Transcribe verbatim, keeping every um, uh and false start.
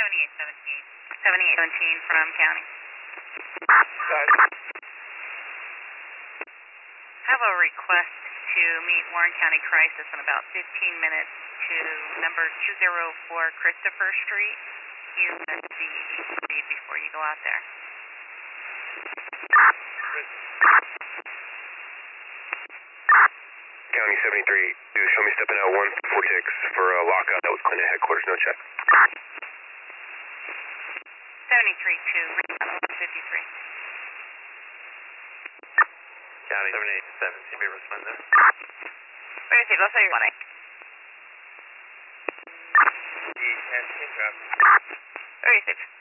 seventy-eight seventeen. seventy-eight seventeen from county. Got it. Have a request to meet Warren County Crisis in about fifteen minutes to number two oh four Christopher Street. Unit D three before you go out there. County seventy-three, do show me stepping out one forty-six for a lockout. That was Clinton headquarters, no check. seventy-three two, fifty-three. County seventy-eight seven, C B respond there. Where is it? Los Angeles. The ten, team drop. Where is it?